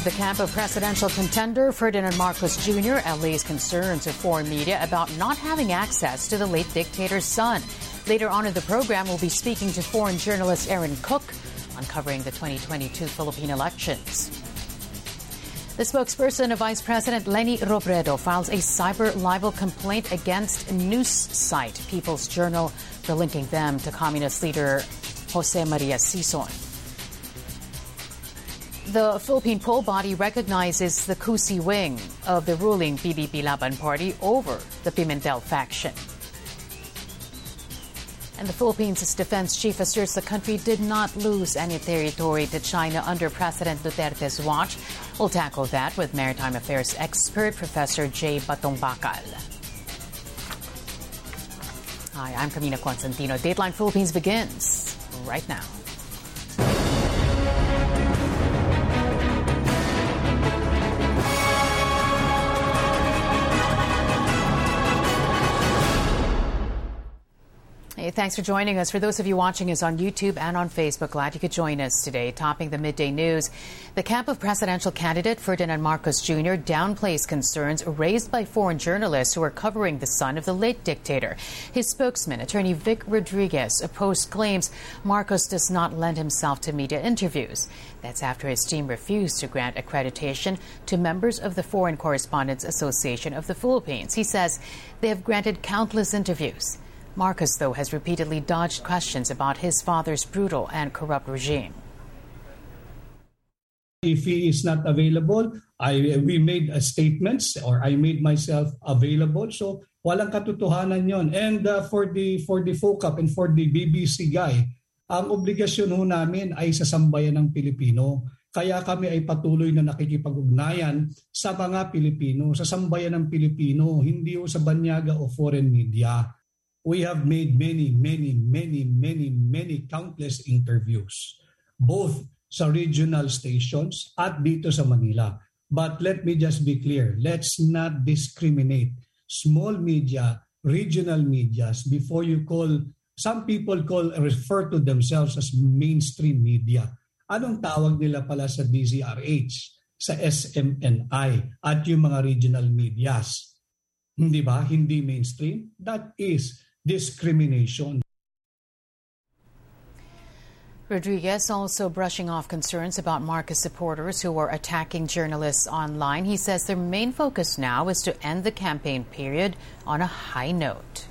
The camp of presidential contender Ferdinand Marcos Jr. allays concerns of foreign media about not having access to the late dictator's son. Later on in the program, we'll be speaking to foreign journalist Aaron Cook on covering the 2022 Philippine elections. The spokesperson of Vice President Leni Robredo files a cyber libel complaint against news site People's Journal for linking them to communist leader Jose Maria Sison. The Philippine poll body recognizes the Cusi wing of the ruling PDP Laban party over the Pimentel faction. And the Philippines' defense chief asserts the country did not lose any territory to China under President Duterte's watch. We'll tackle that with maritime affairs expert Professor J. Batong Bakal. Hi, I'm Camina Constantino. Dateline Philippines begins right now. Hey, thanks for joining us. For those of you watching us on YouTube and on Facebook, glad you could join us today. Topping the midday news, the camp of presidential candidate Ferdinand Marcos Jr. downplays concerns raised by foreign journalists who are covering the son of the late dictator. His spokesman, attorney Vic Rodriguez, opposed claims Marcos does not lend himself to media interviews. That's after his team refused to grant accreditation to members of the Foreign Correspondents Association of the Philippines. He says they have granted countless interviews. Marcos, though, has repeatedly dodged questions about his father's brutal and corrupt regime. If he is not available, we made statements, or I made myself available. So walang katotohanan yon. And for the FOCAP and for the BBC guy, ang obligasyon ho namin ay sa sambayan ng Pilipino. Kaya kami ay patuloy na nakikipag-ugnayan sa mga Pilipino, sa sambayan ng Pilipino, hindi ho sa banyaga o foreign media. We have made many countless interviews, both sa regional stations at dito sa Manila. But let me just be clear, let's not discriminate small media, regional medias before you call, some people refer to themselves as mainstream media. Anong tawag nila pala sa DZRH, sa SMNI at yung mga regional medias? Hindi ba? Hindi mainstream? That is discrimination. Rodriguez also brushing off concerns about Marcos supporters who are attacking journalists online. He says their main focus now is to end the campaign period on a high note.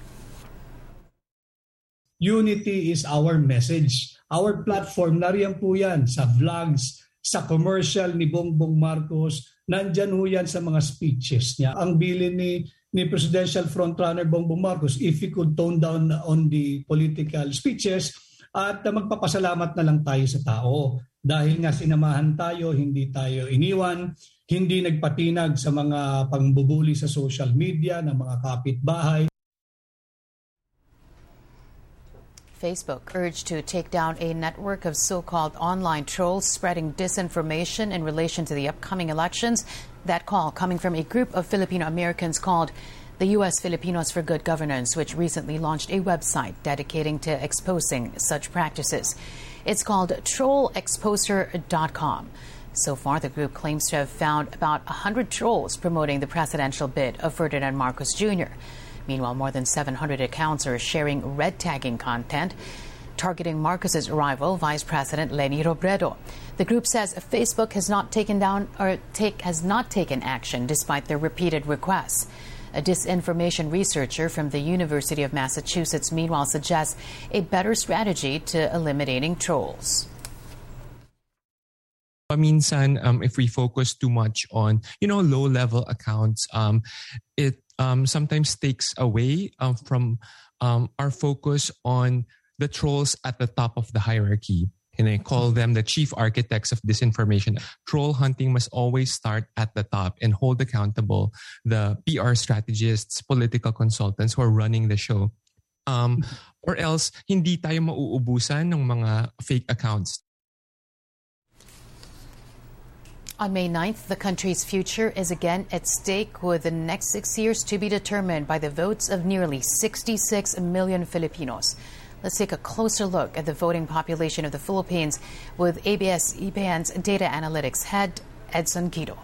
Unity is our message. Our platform, nariyan po yan sa vlogs, sa commercial ni Bongbong Marcos, nandyan ho yan sa mga speeches niya. Ang bilin ni Presidential Frontrunner Bongbong Marcos, if he could tone down on the political speeches at magpapasalamat na lang tayo sa tao. Dahil nga sinamahan tayo, hindi tayo iniwan, hindi nagpatinag sa mga pangbubuli sa social media ng mga kapitbahay. Facebook urged to take down a network of so-called online trolls spreading disinformation in relation to the upcoming elections. That call coming from a group of Filipino Americans called the U.S. Filipinos for Good Governance, which recently launched a website dedicating to exposing such practices. It's called trollexposer.com. So far, the group claims to have found about 100 trolls promoting the presidential bid of Ferdinand Marcos Jr. Meanwhile, more than 700 accounts are sharing red tagging content targeting Marcos's rival, Vice President Leni Robredo. The group says Facebook has not taken action despite their repeated requests. A disinformation researcher from the University of Massachusetts, meanwhile, suggests a better strategy to eliminating trolls. Minsan, if we focus too much on, low-level accounts, it sometimes takes away from our focus on the trolls at the top of the hierarchy. And I call them the chief architects of disinformation. Troll hunting must always start at the top and hold accountable the PR strategists, political consultants who are running the show. Or else, hindi tayo mauubusan ng mga fake accounts. On May 9th, the country's future is again at stake, with the next 6 years to be determined by the votes of nearly 66 million Filipinos. Let's take a closer look at the voting population of the Philippines with ABS-CBN's data analytics head, Edson Quito.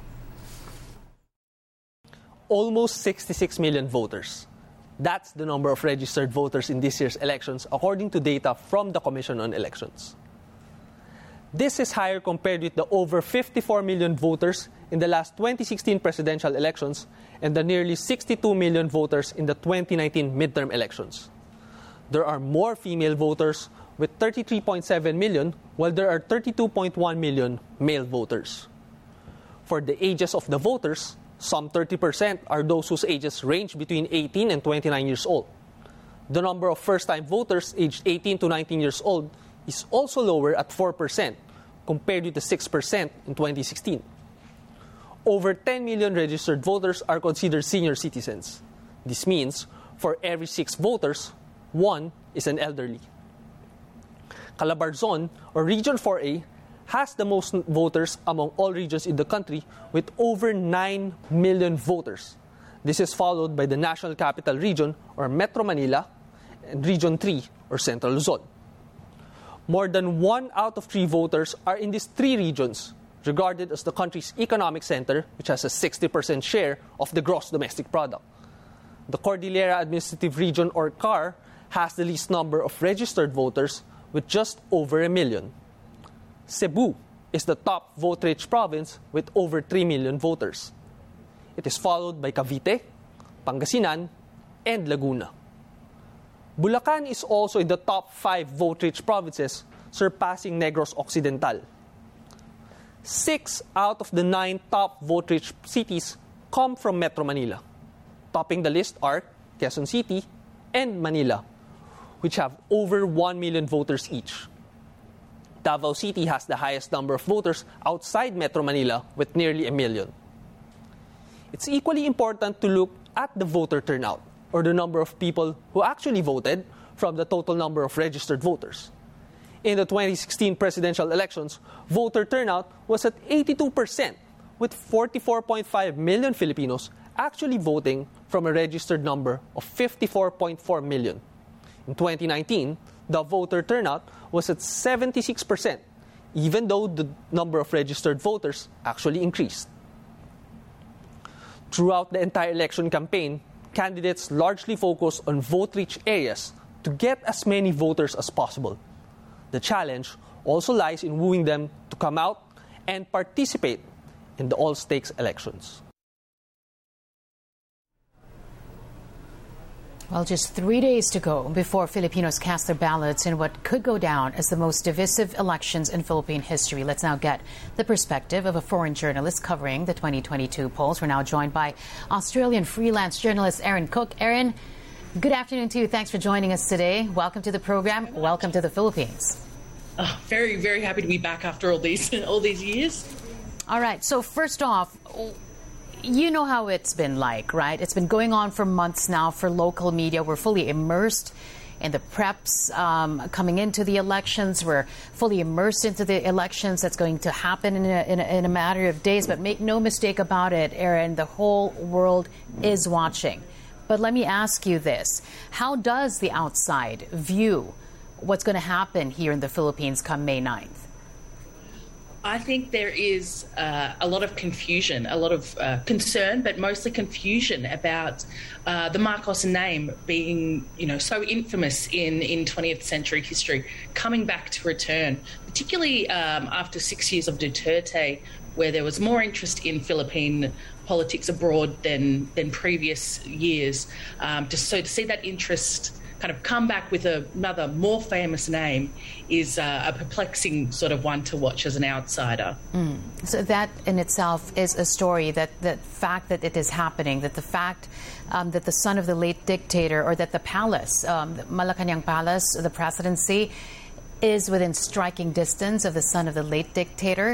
Almost 66 million voters. That's the number of registered voters in this year's elections, according to data from the Commission on Elections. This is higher compared with the over 54 million voters in the last 2016 presidential elections and the nearly 62 million voters in the 2019 midterm elections. There are more female voters with 33.7 million, while there are 32.1 million male voters. For the ages of the voters, some 30% are those whose ages range between 18 and 29 years old. The number of first-time voters aged 18 to 19 years old is also lower at 4%, compared with the 6% in 2016. Over 10 million registered voters are considered senior citizens. This means for every 6 voters, 1 is an elderly. Calabarzon, or Region 4A, has the most voters among all regions in the country with over 9 million voters. This is followed by the National Capital Region, or Metro Manila, and Region 3, or Central Luzon. More than 1 out of 3 voters are in these 3 regions, regarded as the country's economic center, which has a 60% share of the gross domestic product. The Cordillera Administrative Region, or CAR, has the least number of registered voters with just over 1 million. Cebu is the top vote-rich province with over 3 million voters. It is followed by Cavite, Pangasinan, and Laguna. Bulacan is also in the top 5 vote-rich provinces, surpassing Negros Occidental. 6 out of the 9 top vote-rich cities come from Metro Manila. Topping the list are Quezon City and Manila, which have over 1 million voters each. Davao City has the highest number of voters outside Metro Manila with nearly 1 million. It's equally important to look at the voter turnout, or the number of people who actually voted from the total number of registered voters. In the 2016 presidential elections, voter turnout was at 82%, with 44.5 million Filipinos actually voting from a registered number of 54.4 million. In 2019, the voter turnout was at 76%, even though the number of registered voters actually increased. Throughout the entire election campaign, candidates largely focused on vote-rich areas to get as many voters as possible. The challenge also lies in wooing them to come out and participate in the all-stakes elections. Well, just 3 days to go before Filipinos cast their ballots in what could go down as the most divisive elections in Philippine history. Let's now get the perspective of a foreign journalist covering the 2022 polls. We're now joined by Australian freelance journalist Aaron Cook. Aaron, good afternoon to you. Thanks for joining us today. Welcome to the program. Welcome to the Philippines. Very, very happy to be back after all these years. All right. So first off, you know how it's been like, right? It's been going on for months now for local media. We're fully immersed in the preps coming into the elections. We're fully immersed into the elections that's going to happen in a matter of days. But make no mistake about it, Aaron, the whole world is watching. But let me ask you this. How does the outside view what's going to happen here in the Philippines come May 9th? I think there is a lot of confusion, a lot of concern, but mostly confusion about the Marcos name being, so infamous in 20th century history, coming back to return, particularly after 6 years of Duterte, where there was more interest in Philippine politics abroad than previous years. To see that interest kind of come back with another more famous name is a perplexing sort of one to watch as an outsider. So that in itself is a story, that the fact that it is happening, that the fact that the son of the late dictator, or that the palace, the Malacanang Palace, the presidency, is within striking distance of the son of the late dictator.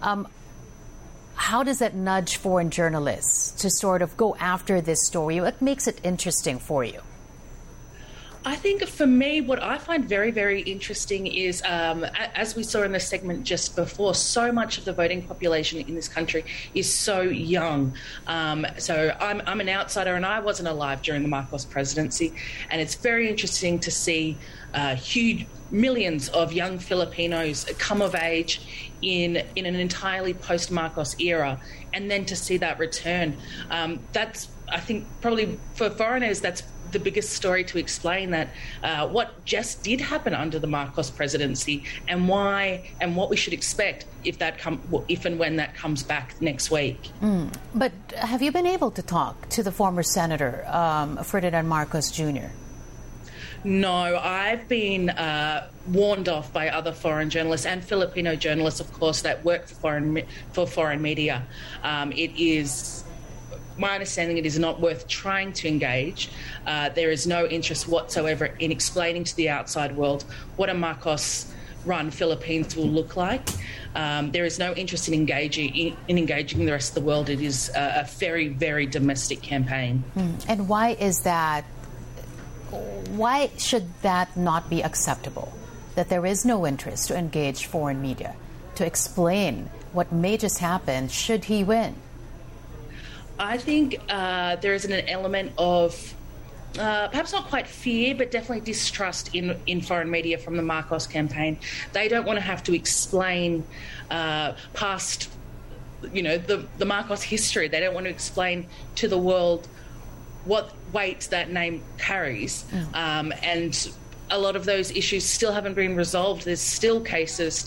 How does that nudge foreign journalists to sort of go after this story? What makes it interesting for you? I think for me, what I find very, very interesting is, as we saw in the segment just before, so much of the voting population in this country is so young. So I'm an outsider and I wasn't alive during the Marcos presidency. And it's very interesting to see huge millions of young Filipinos come of age in an entirely post-Marcos era, and then to see that return. That's, I think, probably for foreigners, that's the biggest story to explain that what just did happen under the Marcos presidency, and why, and what we should expect if and when that comes back next week. But have you been able to talk to the former senator, Ferdinand Marcos Jr.? No, I've been warned off by other foreign journalists and Filipino journalists, of course, that work for foreign media. It is my understanding it is not worth trying to engage. There is no interest whatsoever in explaining to the outside world what a Marcos-run Philippines will look like. There is no interest in engaging the rest of the world. It is a very, very domestic campaign. And why is that? Why should that not be acceptable? That there is no interest to engage foreign media to explain what may just happen should he win? I think there is an element of perhaps not quite fear, but definitely distrust in foreign media from the Marcos campaign. They don't want to have to explain past, the Marcos history. They don't want to explain to the world what weight that name carries. And a lot of those issues still haven't been resolved. There's still cases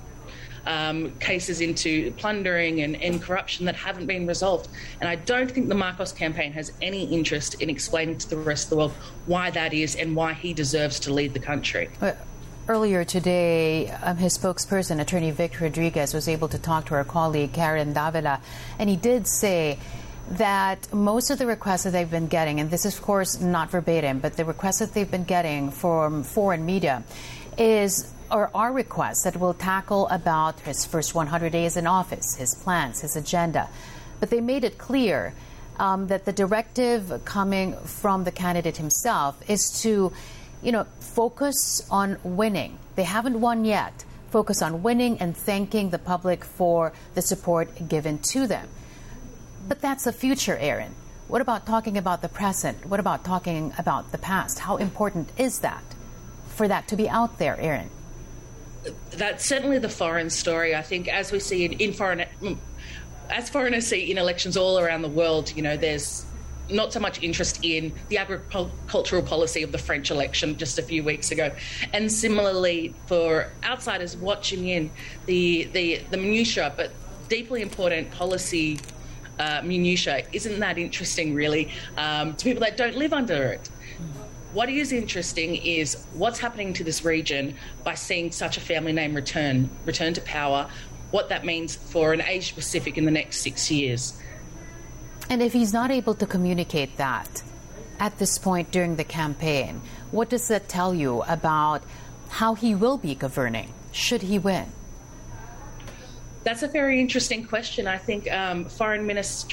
into plundering and corruption that haven't been resolved. And I don't think the Marcos campaign has any interest in explaining to the rest of the world why that is and why he deserves to lead the country. Earlier today, his spokesperson, Attorney Vic Rodriguez, was able to talk to our colleague Karen Davila, and he did say that most of the requests that they've been getting, and this is of course not verbatim, but the requests that they've been getting from foreign media are requests that will tackle about his first 100 days in office, his plans, his agenda. But they made it clear that the directive coming from the candidate himself is to, focus on winning. They haven't won yet. Focus on winning and thanking the public for the support given to them. But that's the future, Aaron. What about talking about the present? What about talking about the past? How important is that for that to be out there, Aaron? That's certainly the foreign story. I think as we see as foreigners see in elections all around the world, there's not so much interest in the agricultural policy of the French election just a few weeks ago. And similarly, for outsiders watching in the minutiae, but deeply important policy minutiae isn't that interesting, really, to people that don't live under it. What is interesting is what's happening to this region by seeing such a family name return to power, what that means for an Asia Pacific in the next 6 years. And if he's not able to communicate that at this point during the campaign, what does that tell you about how he will be governing should he win? That's a very interesting question. I think foreign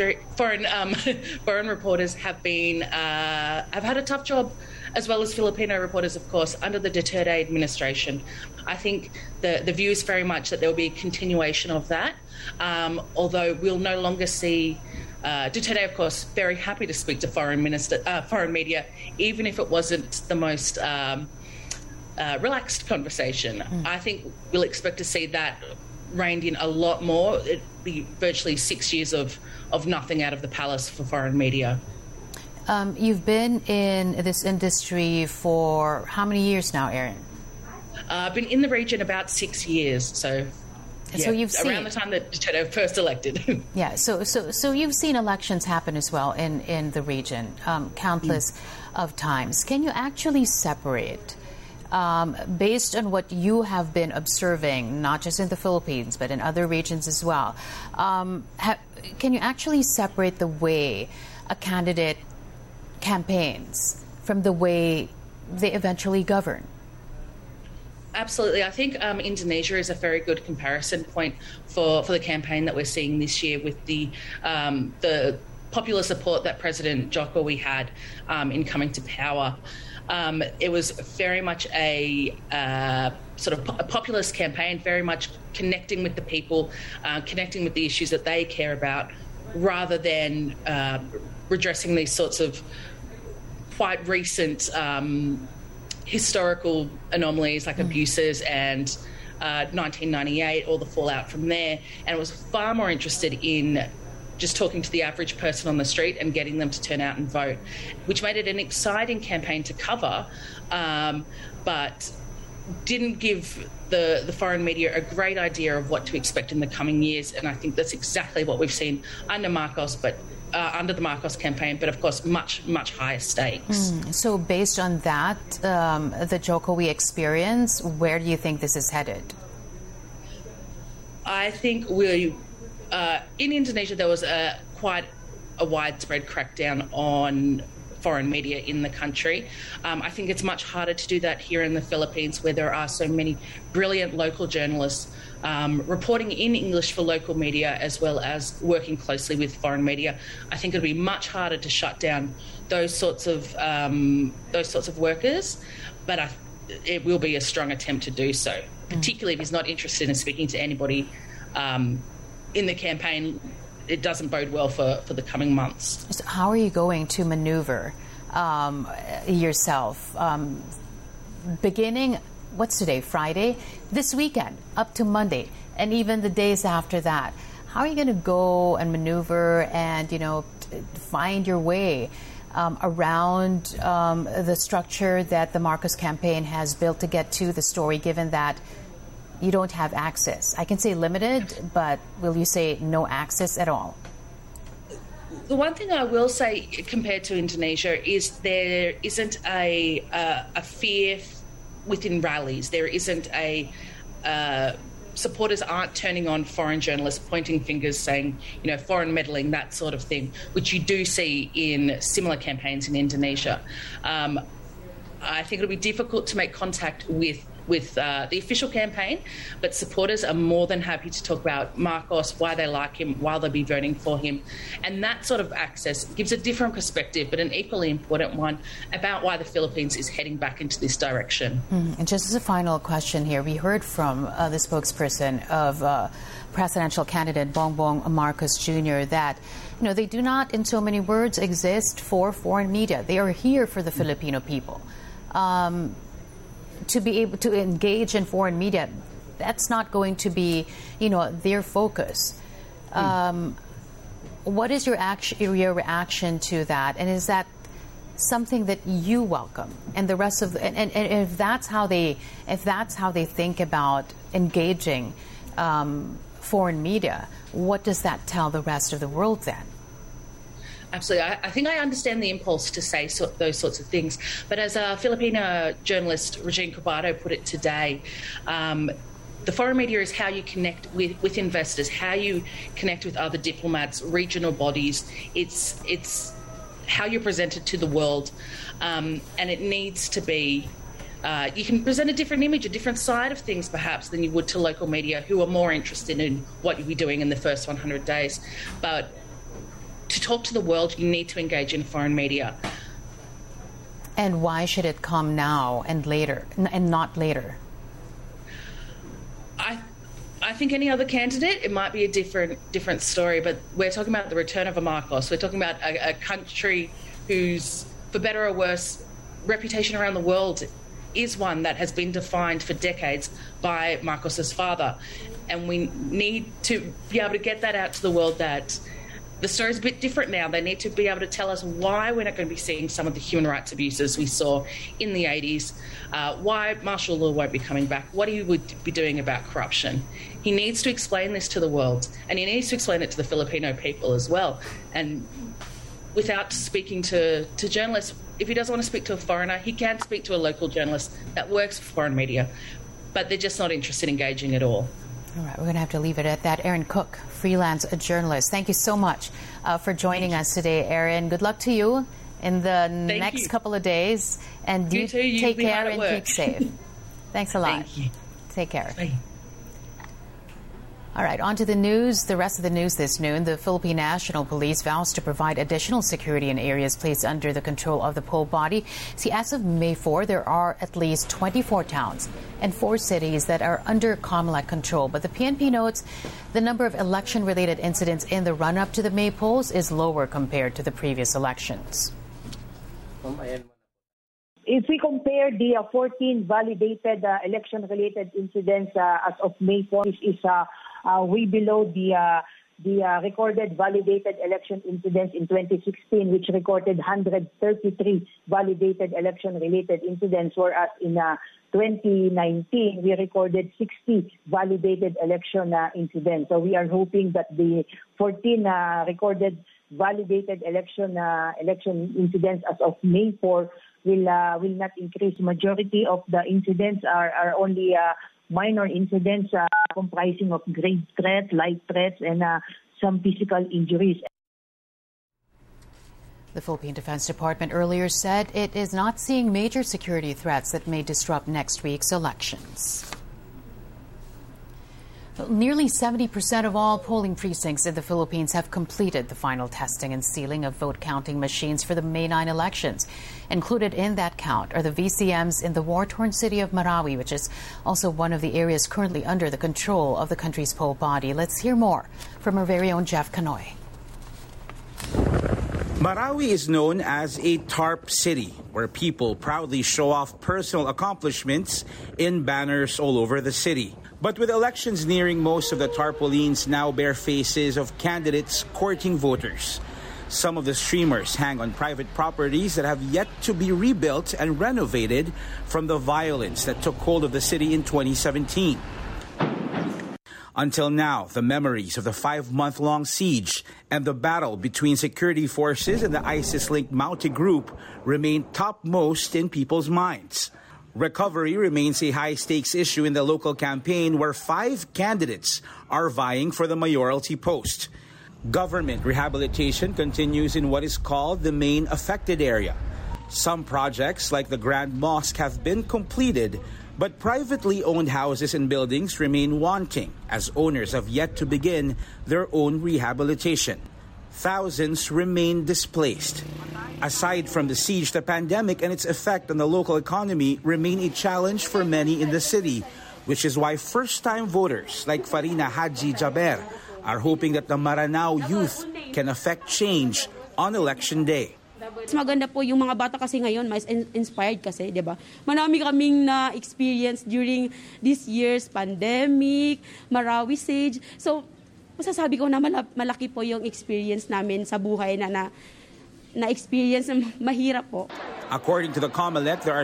reporters have had a tough job, as well as Filipino reporters, of course, under the Duterte administration. I think the view is very much that there will be a continuation of that, although we'll no longer see Duterte, of course, very happy to speak to foreign media, even if it wasn't the most relaxed conversation. I think we'll expect to see that reined in a lot more. It'd be virtually 6 years of nothing out of the palace for foreign media. You've been in this industry for how many years now, Aaron? I've been in the region about 6 years, so you've seen around the time that Duterte first elected. Yeah, so you've seen elections happen as well in the region, countless of times. Can you actually separate, based on what you have been observing, not just in the Philippines but in other regions as well, can you actually separate the way a candidate campaigns from the way they eventually govern? Absolutely. I think Indonesia is a very good comparison point for the campaign that we're seeing this year with the popular support that President Jokowi had in coming to power. It was very much a sort of a populist campaign, very much connecting with the people, connecting with the issues that they care about, rather than redressing these sorts of quite recent historical anomalies like abuses and 1998, all the fallout from there. And it was far more interested in just talking to the average person on the street and getting them to turn out and vote, which made it an exciting campaign to cover, but didn't give the foreign media a great idea of what to expect in the coming years. And I think that's exactly what we've seen under Marcos, but under the Marcos campaign, but of course much, much higher stakes. So based on that, the Jokowi experience, where do you think this is headed? I think in Indonesia there was quite a widespread crackdown on foreign media in the country. I think it's much harder to do that here in the Philippines, where there are so many brilliant local journalists reporting in English for local media, as well as working closely with foreign media. I think it'll be much harder to shut down those sorts of workers, but it will be a strong attempt to do so, particularly if he's not interested in speaking to anybody in the campaign. It doesn't bode well for the coming months. So how are you going to maneuver yourself? Beginning, what's today, Friday? This weekend, up to Monday, and even the days after that. How are you going to go and maneuver and, find your way around the structure that the Marcos campaign has built to get to the story, given that you don't have access? I can say limited, but will you say no access at all? The one thing I will say compared to Indonesia is there isn't a fear within rallies. There isn't supporters aren't turning on foreign journalists, pointing fingers, saying, foreign meddling, that sort of thing, which you do see in similar campaigns in Indonesia. I think it'll be difficult to make contact with the official campaign, but supporters are more than happy to talk about Marcos, why they like him, why they'll be voting for him. And that sort of access gives a different perspective, but an equally important one, about why the Philippines is heading back into this direction. And just as a final question here, we heard from the spokesperson of presidential candidate Bongbong Marcos Jr. that, they do not, in so many words, exist for foreign media. They are here for the Filipino people. To be able to engage in foreign media, that's not going to be, their focus. What is your reaction to that? And is that something that you welcome? And the rest of and if that's how they think about engaging foreign media, what does that tell the rest of the world then? Absolutely. I think I understand the impulse to say those sorts of things. But as a Filipino journalist, Regine Cobardo, put it today, the foreign media is how you connect with investors, how you connect with other diplomats, regional bodies. It's how you're presented to the world. And it needs to be... you can present a different image, a different side of things, perhaps, than you would to local media, who are more interested in what you'll be doing in the first 100 days. But to talk to the world, you need to engage in foreign media. And why should it come now and later, and not later? I think any other candidate, it might be a different story, but we're talking about the return of a Marcos. We're talking about a country whose, for better or worse, reputation around the world is one that has been defined for decades by Marcos's father. And we need to be able to get that out to the world, that the story's a bit different now. They need to be able to tell us why we're not going to be seeing some of the human rights abuses we saw in the 80s, why martial law won't be coming back, what he would be doing about corruption. He needs to explain this to the world, and he needs to explain it to the Filipino people as well. And without speaking to journalists, if he doesn't want to speak to a foreigner, he can speak to a local journalist that works for foreign media, but they're just not interested in engaging at all. All right, we're going to have to leave it at that. Erin Cook, freelance journalist. Thank you so much for joining us today, Erin. Good luck to you in the next couple of days. And you take care and keep safe. Thanks a lot. Thank you. Take care. Bye. All right, on to the news. The rest of the news this noon. The Philippine National Police vows to provide additional security in areas placed under the control of the poll body. See, as of May 4, there are at least 24 towns and 4 cities that are under COMELEC control. But the PNP notes the number of election-related incidents in the run-up to the May polls is lower compared to the previous elections. If we compare the 14 validated election-related incidents as of May 4, is way below the recorded validated election incidents in 2016, which recorded 133 validated election-related incidents, whereas in 2019, we recorded 60 validated election incidents. So we are hoping that the 14 recorded validated election incidents as of May 4 will not increase. Majority of the incidents are only minor incidents comprising of grave threats, light threats, and some physical injuries. The Philippine Defense Department earlier said it is not seeing major security threats that may disrupt next week's elections. Nearly 70% of all polling precincts in the Philippines have completed the final testing and sealing of vote counting machines for the May 9 elections. Included in that count are the VCMs in the war-torn city of Marawi, which is also one of the areas currently under the control of the country's poll body. Let's hear more from our very own Jeff Canoy. Marawi is known as a TARP city, where people proudly show off personal accomplishments in banners all over the city. But with elections nearing, most of the tarpaulins now bear faces of candidates courting voters. Some of the streamers hang on private properties that have yet to be rebuilt and renovated from the violence that took hold of the city in 2017. Until now, the memories of the 5-month-long siege and the battle between security forces and the ISIS-linked Mauti group remain topmost in people's minds. Recovery remains a high-stakes issue in the local campaign, where 5 candidates are vying for the mayoralty post. Government rehabilitation continues in what is called the main affected area. Some projects, like the Grand Mosque, have been completed, but privately owned houses and buildings remain wanting, as owners have yet to begin their own rehabilitation. Thousands remain displaced. Aside from the siege, the pandemic and its effect on the local economy remain a challenge for many in the city, which is why first-time voters like Farina Haji Jaber are hoping that the Maranao youth can affect change on election day. Mas maganda po yung mga bata kasi ngayon, mas inspired kasi, di ba? Marami kaming na-experience during this year's pandemic, Marawi siege. So, masasabi ko na malaki po yung experience namin sa buhay na-experience mahirap po. According to the COMELEC, there are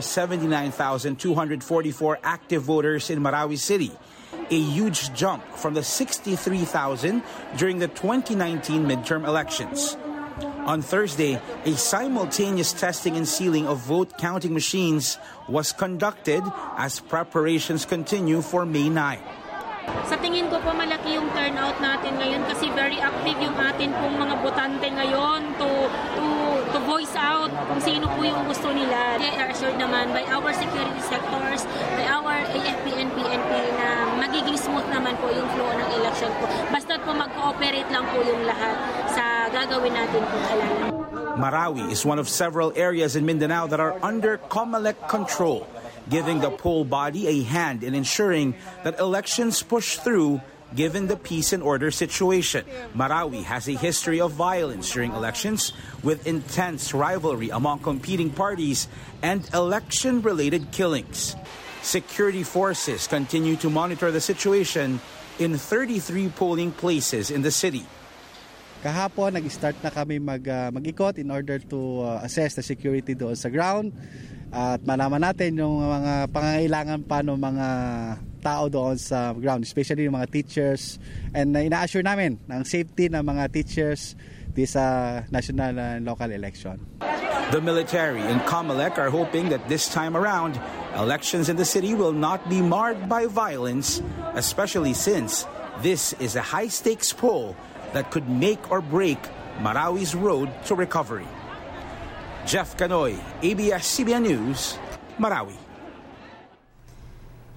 79,244 active voters in Marawi City, a huge jump from the 63,000 during the 2019 midterm elections. On Thursday, a simultaneous testing and sealing of vote counting machines was conducted as preparations continue for May 9. Sa tingin ko po malaki yung turnout natin ngayon kasi very active yung atin pong mga botante ngayon to voice out kung sino po yung gusto nila. They are assured naman by our security sectors, by our AFP and PNP na magiging smooth naman po yung flow ng election po. Basta po mag-cooperate lang po yung lahat sa gagawin natin po. Marawi is one of several areas in Mindanao that are under COMELEC control, giving the poll body a hand in ensuring that elections push through given the peace and order situation. Marawi has a history of violence during elections, with intense rivalry among competing parties and election-related killings. Security forces continue to monitor the situation in 33 polling places in the city. Kahapon, nag-start na kami mag-ikot in order to assess the security doon sa ground at malaman natin yung mga pangangailangan pa ng mga tao doon sa ground, especially yung mga teachers, and ina-assure namin ng safety ng mga teachers this national and local election. The military and COMELEC are hoping that this time around, elections in the city will not be marred by violence, especially since this is a high-stakes poll that could make or break Marawi's road to recovery. Jeff Canoy, ABS-CBN News, Marawi.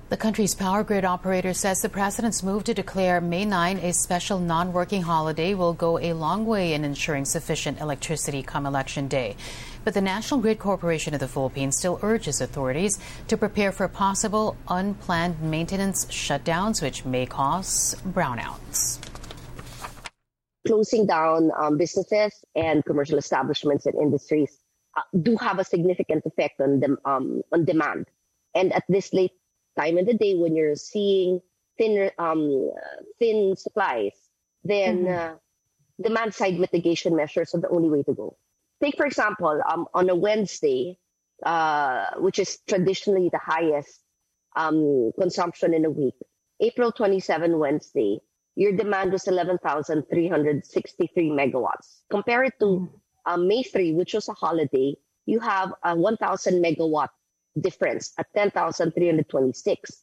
The country's power grid operator says the president's move to declare May 9 a special non-working holiday will go a long way in ensuring sufficient electricity come Election Day. But the National Grid Corporation of the Philippines still urges authorities to prepare for possible unplanned maintenance shutdowns, which may cause brownouts. Closing down businesses and commercial establishments and industries do have a significant effect on demand. And at this late time in the day, when you're seeing thin supplies, then demand side mitigation measures are the only way to go. Take, for example, on a Wednesday, which is traditionally the highest consumption in a week, April 27 Wednesday, your demand was 11,363 megawatts. Compare it to May 3, which was a holiday, you have a 1,000 megawatt difference at 10,326.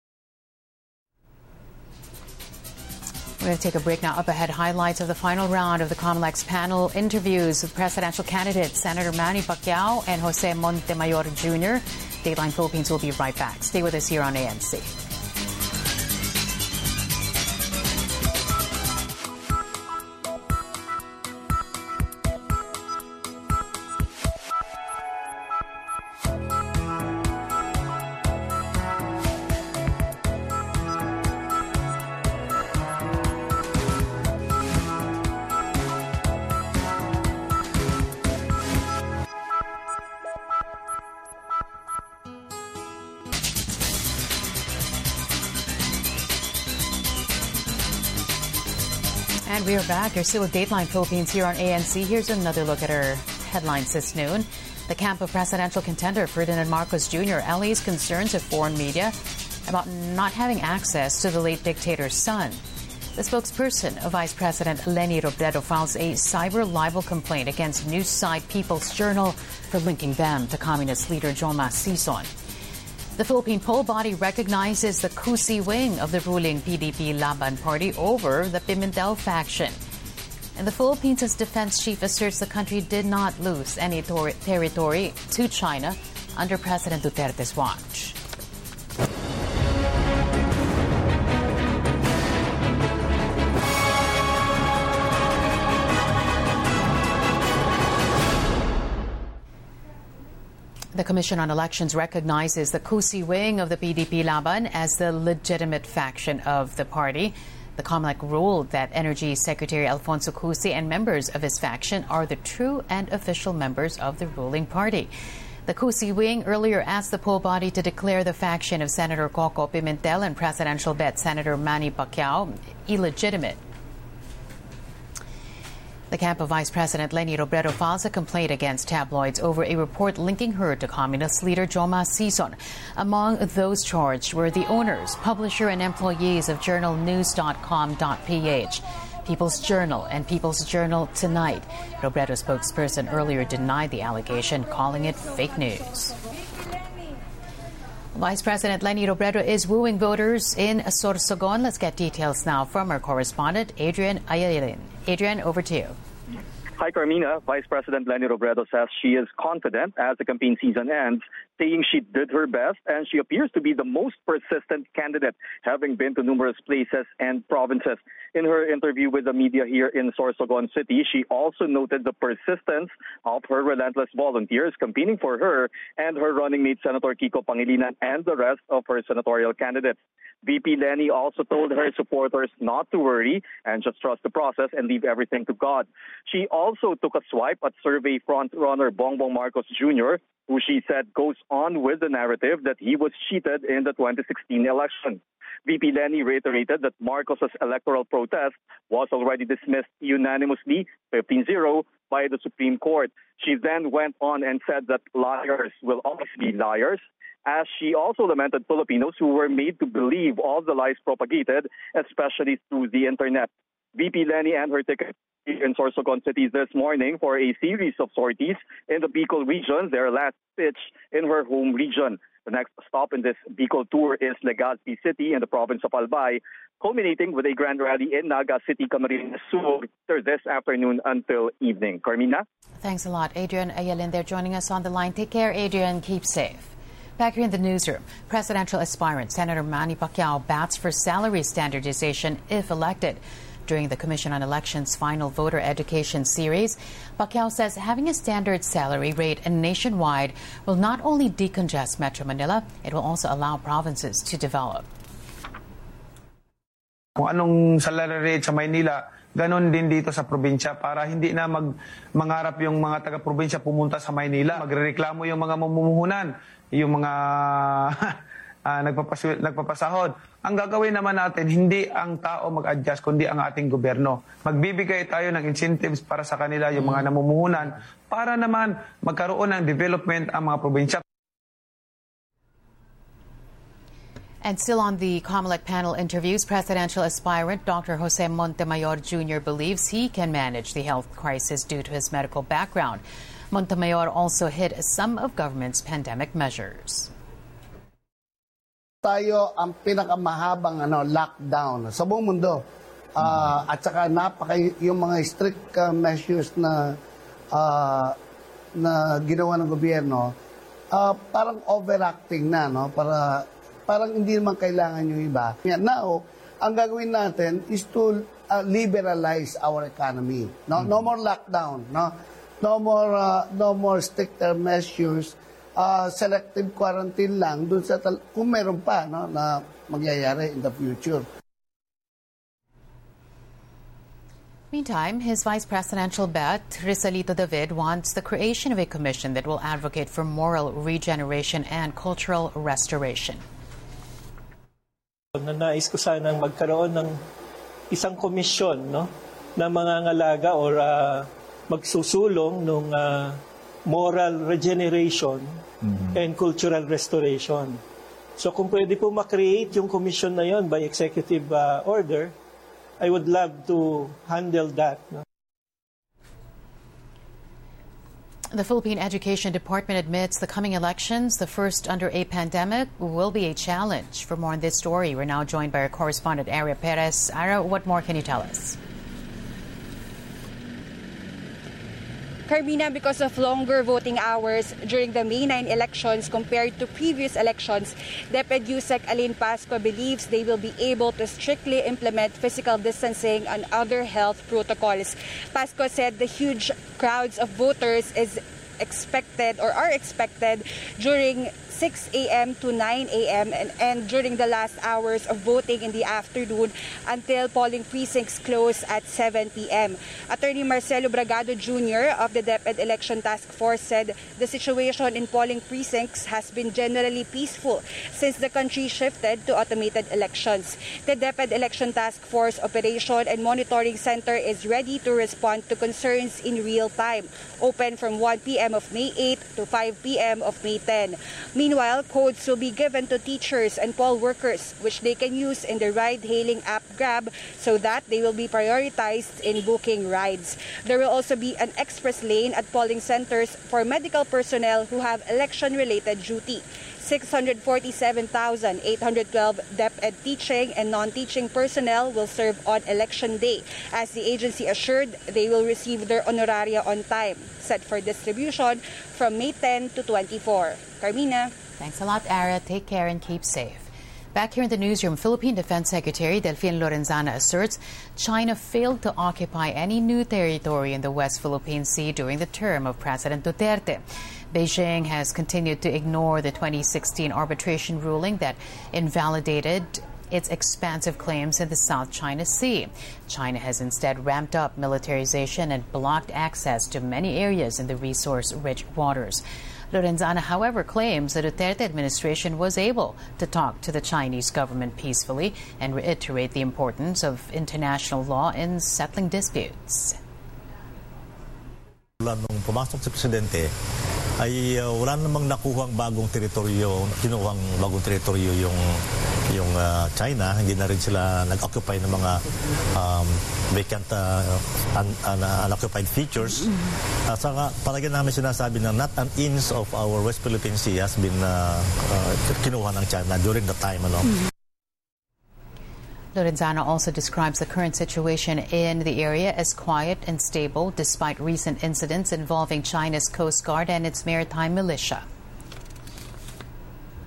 We're going to take a break now. Up ahead, highlights of the final round of the COMELEC panel interviews with presidential candidates Senator Manny Pacquiao and Jose Montemayor Jr. Dateline Philippines will be right back. Stay with us here on ANC. And we are back. You're still with Dateline Philippines here on ANC. Here's another look at our headlines this noon. The camp of presidential contender Ferdinand Marcos Jr. allayed concerns of foreign media about not having access to the late dictator's son. The spokesperson of Vice President Leni Robredo files a cyber libel complaint against news site People's Journal for linking them to communist leader Joma Sison. The Philippine poll body recognizes the Kusi wing of the ruling PDP Laban party over the Pimentel faction. And the Philippines' defense chief asserts the country did not lose any territory to China under President Duterte's watch. The Commission on Elections recognizes the Kusi wing of the PDP Laban as the legitimate faction of the party. The COMELEC ruled that Energy Secretary Alfonso Kusi and members of his faction are the true and official members of the ruling party. The Kusi wing earlier asked the poll body to declare the faction of Senator Coco Pimentel and presidential bet Senator Manny Pacquiao illegitimate. The camp of Vice President Leni Robredo files a complaint against tabloids over a report linking her to communist leader Joma Sison. Among those charged were the owners, publisher, and employees of journalnews.com.ph, People's Journal, and People's Journal Tonight. Robredo spokesperson earlier denied the allegation, calling it fake news. Vice President Leni Robredo is wooing voters in Sorsogon. Let's get details now from our correspondent, Adrian Ayalin. Adrian, over to you. Hi, Carmina. Vice President Leni Robredo says she is confident as the campaign season ends, saying she did her best and she appears to be the most persistent candidate, having been to numerous places and provinces. In her interview with the media here in Sorsogon City, she also noted the persistence of her relentless volunteers campaigning for her and her running mate Senator Kiko Pangilinan and the rest of her senatorial candidates. VP Leni also told her supporters not to worry and just trust the process and leave everything to God. She also took a swipe at survey frontrunner Bongbong Marcos Jr., who she said goes on with the narrative that he was cheated in the 2016 election. VP Leni reiterated that Marcos's electoral protest was already dismissed unanimously, 15-0, by the Supreme Court. She then went on and said that liars will always be liars, as she also lamented Filipinos who were made to believe all the lies propagated, especially through the internet. VP Leni and her ticket in Sorsogon City this morning for a series of sorties in the Bicol region, their last pitch in her home region. The next stop in this Bicol tour is Legazpi City in the province of Albay, culminating with a grand rally in Naga City, Camarines Sur this afternoon until evening. Carmina? Thanks a lot. Adrian Ayalin there joining us on the line. Take care, Adrian. Keep safe. Back here in the newsroom, presidential aspirant Senator Manny Pacquiao bats for salary standardization if elected. During the Commission on Elections' final voter education series, Pacquiao says having a standard salary rate nationwide will not only decongest Metro Manila, it will also allow provinces to develop. Kung anong salary rate sa Maynila, ganon din dito sa probinsya para hindi na mangarap yung mga taga-probinsya pumunta sa Maynila. Magrereklamo yung mga mamumuhunan, yung mga nagpapasahod. Ang gagawin naman natin, hindi ang tao mag-adjust, kundi ang ating gobyerno. Magbibigay tayo ng incentives para sa kanila, yung mga namumuhunan, para naman magkaroon ng development ang mga probinsya. And still on the COMELEC panel interviews, presidential aspirant Dr. Jose Montemayor Jr. believes he can manage the health crisis due to his medical background. Montemayor also hit some of government's pandemic measures. Tayo ang pinakamahabang lockdown sa buong mundo. At saka yung mga strict measures na ginawa ng gobyerno, parang overacting na, no? Parang hindi naman kailangan yung iba. Now, ang gagawin natin is to liberalize our economy. No more lockdown, no more stricter measures. Selective quarantine lang dun sa kung meron pa na magyayari in the future. Meantime, his vice presidential bet, Rizalito David, wants the creation of a commission that will advocate for moral regeneration and cultural restoration. Nais ko sanang magkaroon ng isang komisyon, na mangangalaga or magsusulong ng moral regeneration and cultural restoration. So kung pwede po makreate yung commission na yon by executive order, I would love to handle that. The Philippine Education Department admits the coming elections, the first under a pandemic, will be a challenge. For more on this story, we're now joined by our correspondent, Ara Perez. Ara, what more can you tell us? Carmina, because of longer voting hours during the May 9 elections compared to previous elections, DepEd USEC Aline Pascua believes they will be able to strictly implement physical distancing and other health protocols. Pascua said the huge crowds of voters are expected during 6 a.m. to 9 a.m. and during the last hours of voting in the afternoon until polling precincts close at 7 p.m. Attorney Marcelo Bragado Jr. of the DepEd Election Task Force said the situation in polling precincts has been generally peaceful since the country shifted to automated elections. The DepEd Election Task Force Operation and Monitoring Center is ready to respond to concerns in real time, open from 1 p.m. of May 8 to 5 p.m. of May 10. Meanwhile, codes will be given to teachers and poll workers, which they can use in the ride-hailing app Grab so that they will be prioritized in booking rides. There will also be an express lane at polling centers for medical personnel who have election-related duty. 647,812 DepEd teaching and non-teaching personnel will serve on Election Day. As the agency assured, they will receive their honoraria on time, set for distribution from May 10 to 24. Carmina. Thanks a lot, Ara. Take care and keep safe. Back here in the newsroom, Philippine Defense Secretary Delfin Lorenzana asserts China failed to occupy any new territory in the West Philippine Sea during the term of President Duterte. Beijing has continued to ignore the 2016 arbitration ruling that invalidated its expansive claims in the South China Sea. China has instead ramped up militarization and blocked access to many areas in the resource-rich waters. Lorenzana, however, claims the Duterte administration was able to talk to the Chinese government peacefully and reiterate the importance of international law in settling disputes. Nung pumasok si Presidente, ay wala namang nakuhang bagong teritoryo, kinuhang bagong teritoryo yung China. Hindi na rin sila nag-occupy ng mga vacant unoccupied features. Saka palagi namin sinasabi na not an inch of our West Philippine Sea has been kinuha ng China during the time. Lorenzana also describes the current situation in the area as quiet and stable despite recent incidents involving China's Coast Guard and its maritime militia.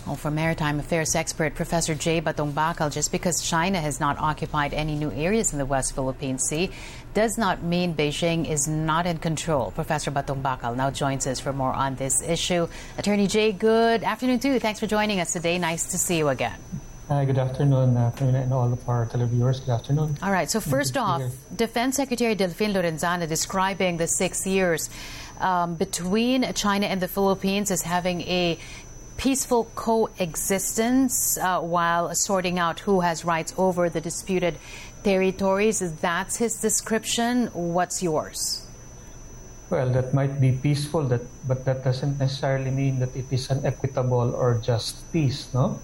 Well, for maritime affairs expert Professor Jay Batong-Baccal, just because China has not occupied any new areas in the West Philippine Sea does not mean Beijing is not in control. Professor Batong-Baccal now joins us for more on this issue. Attorney Jay, good afternoon to you. Thanks for joining us today. Nice to see you again. Good afternoon, and all of our televiewers. Good afternoon. All right. So first off, Defense Secretary Delfin Lorenzana describing the 6 years between China and the Philippines as having a peaceful coexistence while sorting out who has rights over the disputed territories. That's his description. What's yours? Well, that might be peaceful, but that doesn't necessarily mean that it is an equitable or just peace, no?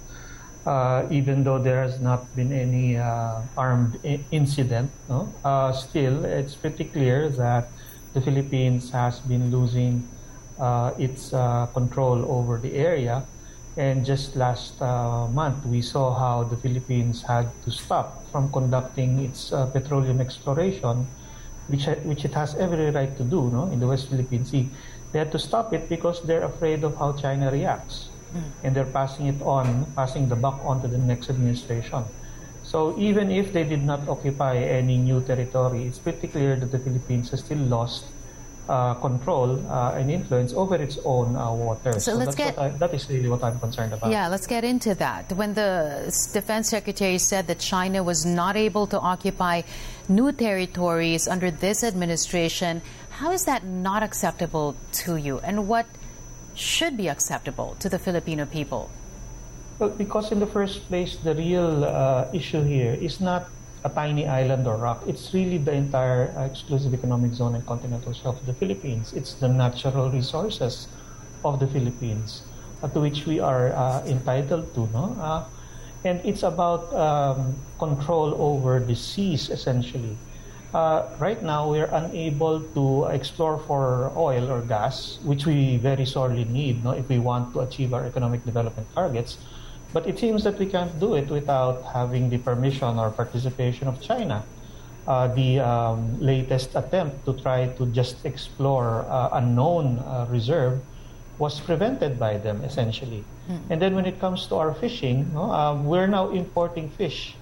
Even though there has not been any armed incident, no? Still, it's pretty clear that the Philippines has been losing its control over the area. And just last month, we saw how the Philippines had to stop from conducting its petroleum exploration, which it has every right to do, no, in the West Philippine Sea. They had to stop it because they're afraid of how China reacts. And they're passing the buck on to the next administration. So even if they did not occupy any new territory, it's pretty clear that the Philippines has still lost control and influence over its own waters. So that is really what I'm concerned about. Yeah, let's get into that. When the Defense Secretary said that China was not able to occupy new territories under this administration, how is that not acceptable to you? And what should be acceptable to the Filipino people? Well, because in the first place, the real issue here is not a tiny island or rock. It's really the entire exclusive economic zone and continental shelf of the Philippines. It's the natural resources of the Philippines to which we are entitled to, no? And it's about control over the seas, essentially. Right now, we're unable to explore for oil or gas, which we very sorely need, no, if we want to achieve our economic development targets. But it seems that we can't do it without having the permission or participation of China. The latest attempt to try to just explore a known reserve was prevented by them, essentially. And then when it comes to our fishing, we're now importing fish,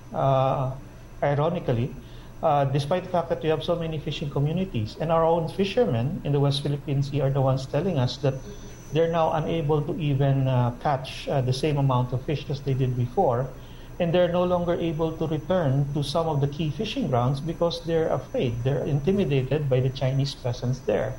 ironically, despite the fact that we have so many fishing communities. And our own fishermen in the West Philippine Sea are the ones telling us that they're now unable to even catch the same amount of fish as they did before. And they're no longer able to return to some of the key fishing grounds because they're afraid. They're intimidated by the Chinese presence there.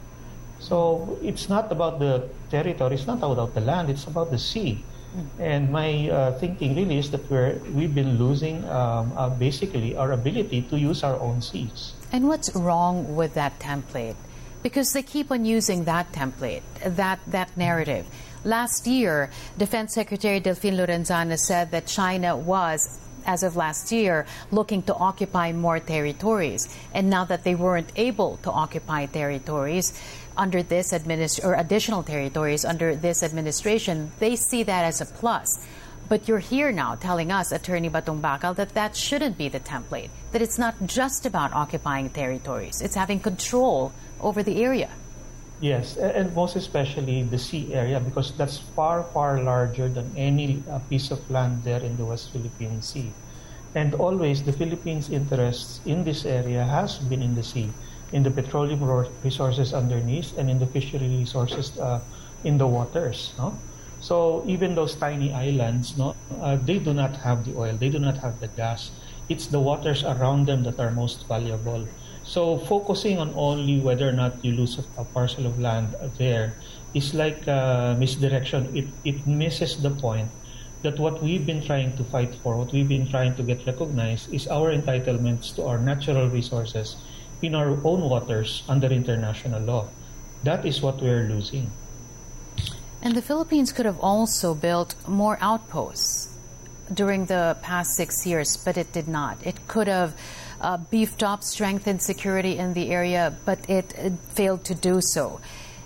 So it's not about the territory, it's not about the land, it's about the sea. And my thinking really is that we've been losing basically our ability to use our own seas. And what's wrong with that template? Because they keep on using that template, that narrative. Last year, Defense Secretary Delfin Lorenzana said that China was, as of last year, looking to occupy more territories. And now that they weren't able to occupy territories under this or additional territories under this administration, they see that as a plus. But you're here now telling us, Attorney Batong-Baccal, that shouldn't be the template, that it's not just about occupying territories, it's having control over the area. Yes, and most especially the sea area, because that's far, far larger than any piece of land there in the West Philippine Sea. And always the Philippines' interests in this area has been in the sea, in the petroleum resources underneath and in the fishery resources in the waters. No? So even those tiny islands, they do not have the oil, they do not have the gas. It's the waters around them that are most valuable. So focusing on only whether or not you lose a parcel of land there is like misdirection. It misses the point that what we've been trying to fight for, what we've been trying to get recognized is our entitlements to our natural resources in our own waters under international law. That is what we're losing. And the Philippines could have also built more outposts during the past 6 years, but it did not. It could have beefed up, strengthened security in the area, but it failed to do so.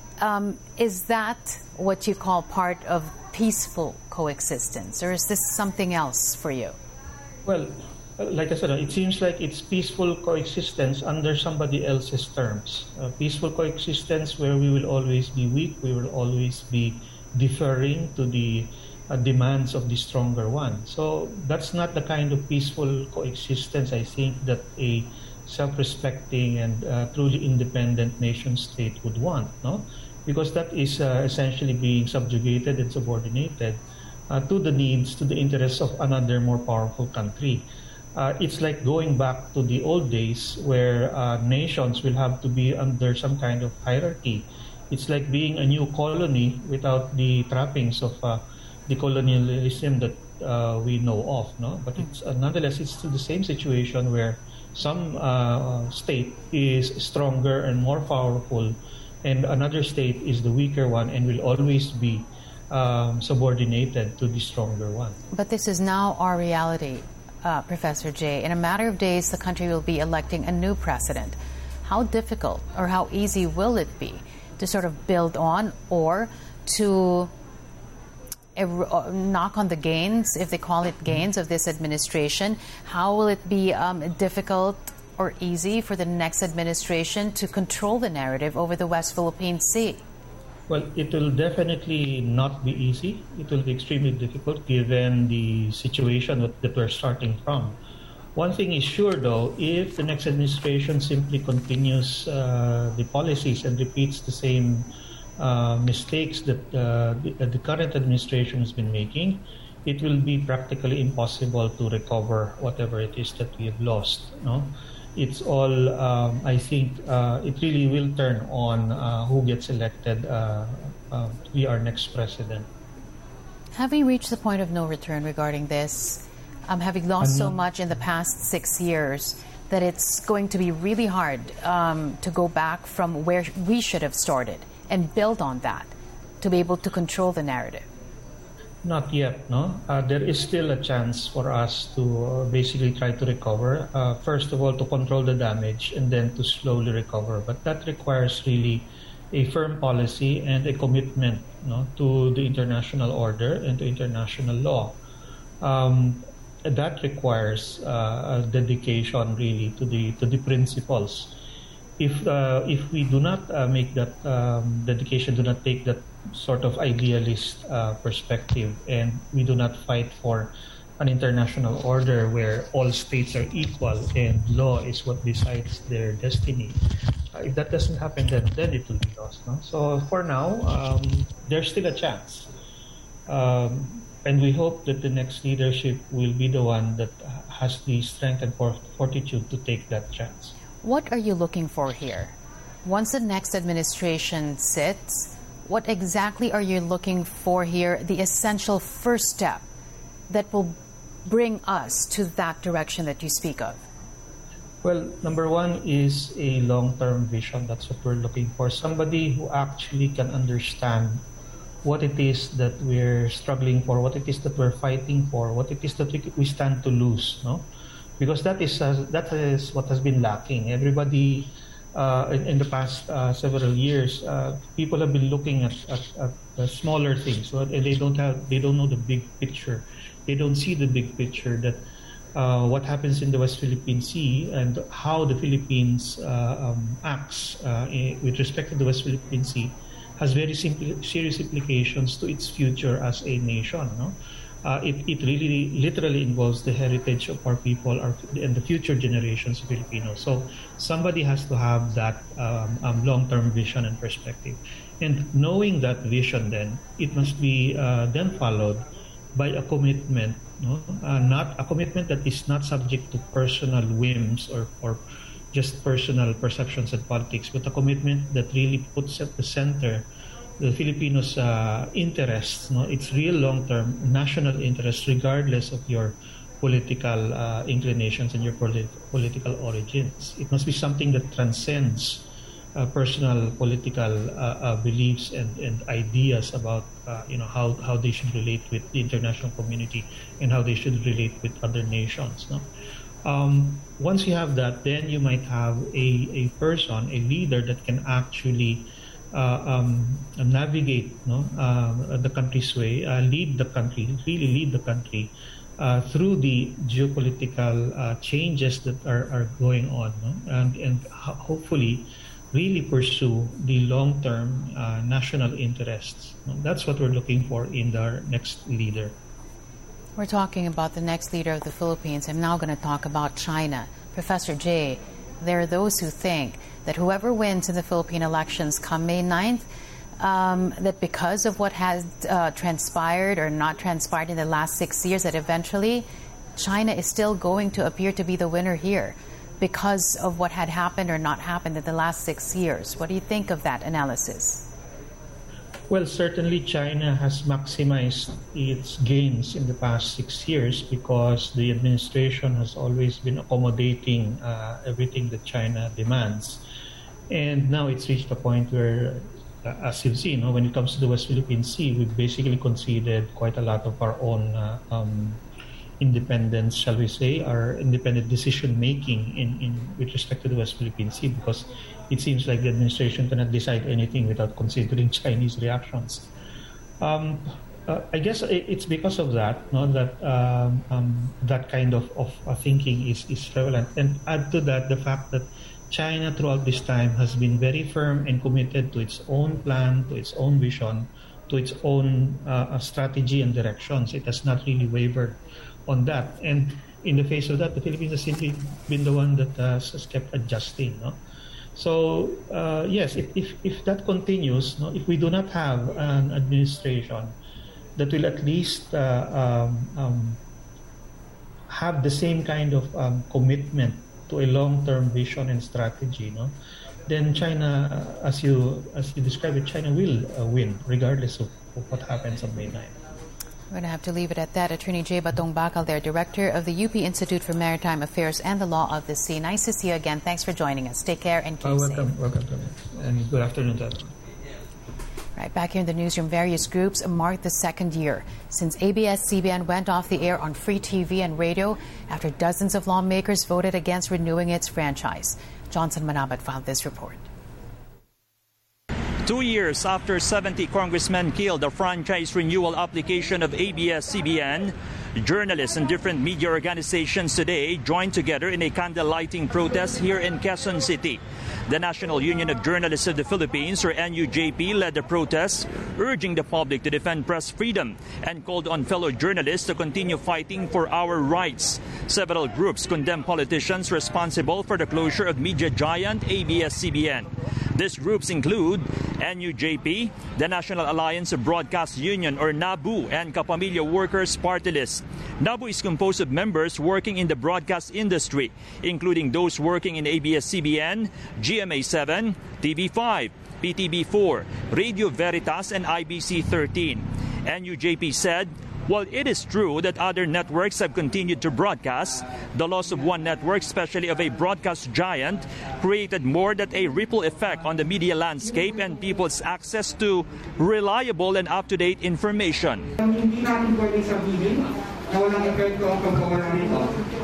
Is that what you call part of peaceful coexistence, or is this something else for you? Well, like I said, it seems like it's peaceful coexistence under somebody else's terms. Peaceful coexistence where we will always be weak, we will always be deferring to the demands of the stronger one. So that's not the kind of peaceful coexistence I think that a self-respecting and truly independent nation state would want, no? Because that is essentially being subjugated and subordinated to the needs, to the interests of another more powerful country. It's like going back to the old days where nations will have to be under some kind of hierarchy. It's like being a new colony without the trappings of the colonialism that we know of, no? But it's nonetheless, it's still the same situation where some state is stronger and more powerful, and another state is the weaker one and will always be subordinated to the stronger one. But this is now our reality, Professor Jay. In a matter of days, the country will be electing a new president. How difficult or how easy will it be to sort of build on or to knock on the gains, if they call it gains, of this administration? How will it be difficult or easy for the next administration to control the narrative over the West Philippine Sea? Well, it will definitely not be easy. It will be extremely difficult given the situation that we're starting from. One thing is sure, though, if the next administration simply continues the policies and repeats the same mistakes that the current administration has been making, it will be practically impossible to recover whatever it is that we have lost. No? It's all, I think, it really will turn on who gets elected to be our next president. Have we reached the point of no return regarding this? Having lost so much in the past 6 years that it's going to be really hard to go back from where we should have started and build on that to be able to control the narrative? Not yet, no. There is still a chance for us to basically try to recover. First of all, to control the damage and then to slowly recover. But that requires really a firm policy and a commitment, no, to the international order and to international law. That requires a dedication really to the principles. If we do not make that dedication, do not take that sort of idealist perspective, and we do not fight for an international order where all states are equal and law is what decides their destiny, if that doesn't happen, then it will be lost. No? So for now, there's still a chance. And we hope that the next leadership will be the one that has the strength and fortitude to take that chance. What are you looking for here? Once the next administration sits, what exactly are you looking for here, the essential first step that will bring us to that direction that you speak of? Well, number one is a long-term vision. That's what we're looking for. Somebody who actually can understand what it is that we're struggling for, what it is that we're fighting for, what it is that we stand to lose, no? Because that is what has been lacking. Everybody in the past several years, people have been looking at smaller things, and they don't know the big picture. They don't see the big picture that what happens in the West Philippine Sea and how the Philippines acts with respect to the West Philippine Sea has very serious implications to its future as a nation. No? It really literally involves the heritage of our people and the future generations of Filipinos. So somebody has to have that long-term vision and perspective. And knowing that vision, then, it must be then followed by a commitment, no? Not a commitment that is not subject to personal whims or just personal perceptions and politics, but a commitment that really puts at the center the Filipinos' interests, no? Its real long-term national interests, regardless of your political inclinations and your political origins. It must be something that transcends personal political beliefs and ideas about how they should relate with the international community and how they should relate with other nations. No? Once you have that, then you might have a person, a leader that can actually navigate the country's way, lead the country through the geopolitical changes that are going on, no? and hopefully really pursue the long-term national interests. That's what we're looking for in our next leader. We're talking about the next leader of the Philippines. I'm now going to talk about China. Professor Jay, there are those who think that whoever wins in the Philippine elections come May 9th, that because of what has transpired or not transpired in the last 6 years, that eventually China is still going to appear to be the winner here because of what had happened or not happened in the last 6 years. What do you think of that analysis? Well, certainly China has maximized its gains in the past 6 years because the administration has always been accommodating everything that China demands. And now it's reached a point where, as you've seen, when it comes to the West Philippine Sea, we've basically conceded quite a lot of our own independence, shall we say, our independent decision-making in with respect to the West Philippine Sea, because it seems like the administration cannot decide anything without considering Chinese reactions. I guess it's because of that, that kind of thinking is prevalent. And add to that the fact that China throughout this time has been very firm and committed to its own plan, to its own vision, to its own strategy and directions. It has not really wavered on that. And in the face of that, the Philippines has simply been the one that has kept adjusting. So, yes, if that continues, if we do not have an administration that will at least have the same kind of commitment to a long-term vision and strategy, then China, as you described it, China will win regardless of what happens on May 9th. We're going to have to leave it at that. Attorney Jay Batong Bakal there, Director of the UP Institute for Maritime Affairs and the Law of the Sea. Nice to see you again. Thanks for joining us. Take care and keep safe. Welcome, and good afternoon to everyone. Right, back here in the newsroom, various groups marked the second year since ABS-CBN went off the air on free TV and radio after dozens of lawmakers voted against renewing its franchise. Johnson Manabat filed this report. 2 years after 70 congressmen killed the franchise renewal application of ABS-CBN, journalists and different media organizations today joined together in a candle-lighting protest here in Quezon City. The National Union of Journalists of the Philippines, or NUJP, led the protests, urging the public to defend press freedom and called on fellow journalists to continue fighting for our rights. Several groups condemned politicians responsible for the closure of media giant ABS-CBN. These groups include NUJP, the National Alliance of Broadcast Union, or NABU, and Kapamilya Workers Party List. NABU is composed of members working in the broadcast industry, including those working in ABS-CBN, GMA7, TV5, PTB4, Radio Veritas, and IBC 13. NUJP said, while it is true that other networks have continued to broadcast, the loss of one network, especially of a broadcast giant, created more than a ripple effect on the media landscape and people's access to reliable and up-to-date information. Hindi natin pwede sabihin na walang epekto ang pagkawala nito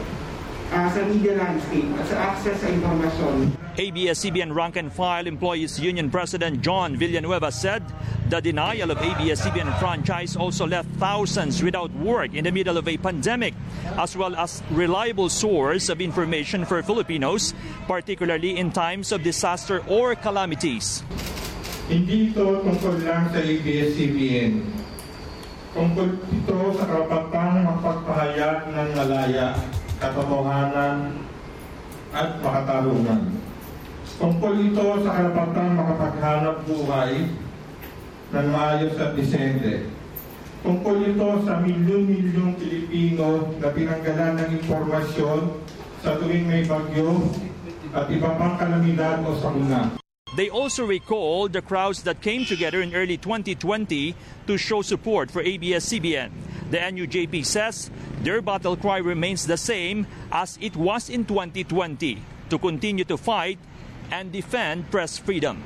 sa media landscape at sa access sa informasyon. ABS-CBN Rank and File Employees Union President John Villanueva said the denial of ABS-CBN franchise also left thousands without work in the middle of a pandemic, as well as reliable source of information for Filipinos, particularly in times of disaster or calamities. Hindi ito tungkol lang sa ABS-CBN. Tungkol ito sa karapatang magpagpahayag ng malaya, katotohanan at makatarungan. Tungkol ito sa karapatang makapaghanap buhay ng maayos at disente. Tungkol ito sa milyon-milyong Pilipino na tinanggalan ng impormasyon sa tuwing may bagyo at iba pang kalamidad o sakuna. They also recalled the crowds that came together in early 2020 to show support for ABS-CBN. The NUJP says their battle cry remains the same as it was in 2020, to continue to fight and defend press freedom.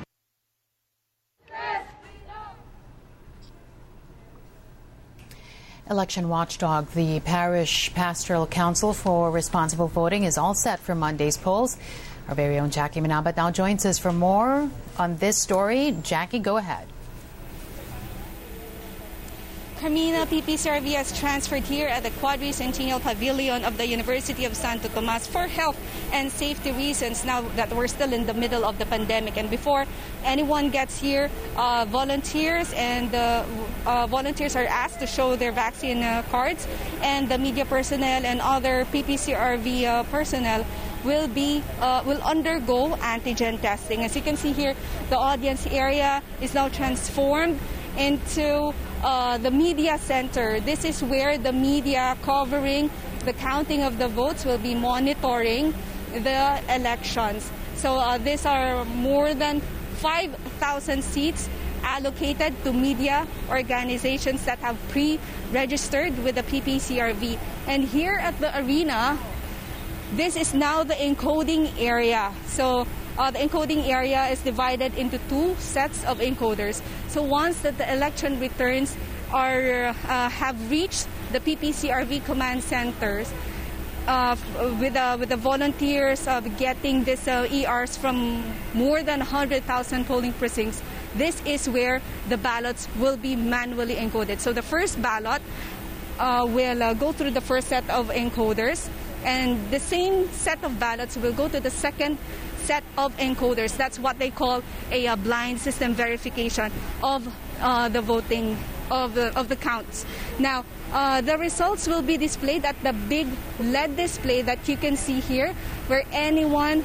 Election watchdog, the Parish Pastoral Council for Responsible Voting, is all set for Monday's polls. Our very own Jackie Manabat now joins us for more on this story. Jackie, go ahead. Carmina, PPCRV has transferred here at the Quadricentennial Pavilion of the University of Santo Tomas for health and safety reasons now that we're still in the middle of the pandemic. And before anyone gets here, volunteers are asked to show their vaccine cards, and the media personnel and other PPCRV personnel will undergo antigen testing. As you can see here, the audience area is now transformed into the media center. This is where the media covering the counting of the votes will be monitoring the elections. So these are more than 5,000 seats allocated to media organizations that have pre-registered with the PPCRV. And here at the arena, this is now the encoding area. So the encoding area is divided into two sets of encoders. So once that the election returns have reached the PPCRV command centers, with the volunteers getting these ERs from more than 100,000 polling precincts, this is where the ballots will be manually encoded. So the first ballot will go through the first set of encoders, and the same set of ballots will go to the second set of encoders. That's what they call a blind system verification of the voting of the counts. Now, the results will be displayed at the big LED display that you can see here, where anyone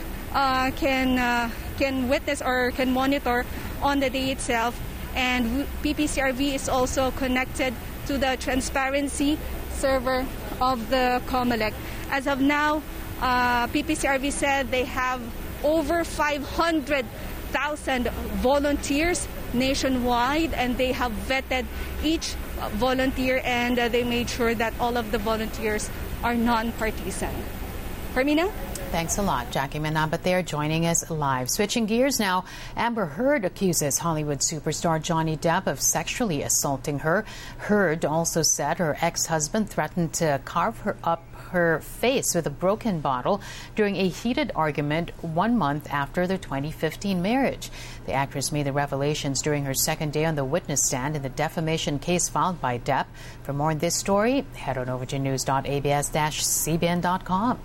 can witness or can monitor on the day itself. And PPCRV is also connected to the transparency server of the COMELEC. As of now, PPCRV said they have over 500,000 volunteers nationwide, and they have vetted each volunteer, and they made sure that all of the volunteers are non-partisan. Carmina? Thanks a lot, Jackie Manabat there joining us live. Switching gears now, Amber Heard accuses Hollywood superstar Johnny Depp of sexually assaulting her. Heard also said her ex-husband threatened to carve up her face with a broken bottle during a heated argument 1 month after their 2015 marriage. The actress made the revelations during her second day on the witness stand in the defamation case filed by Depp. For more on this story, head on over to news.abs-cbn.com.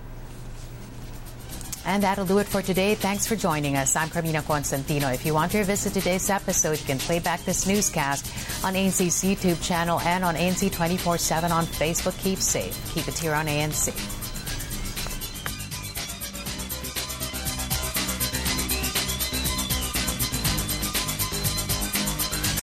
And that'll do it for today. Thanks for joining us. I'm Carmina Constantino. If you want to revisit today's episode, you can play back this newscast on ANC's YouTube channel and on ANC 24/7 on Facebook. Keep safe. Keep it here on ANC.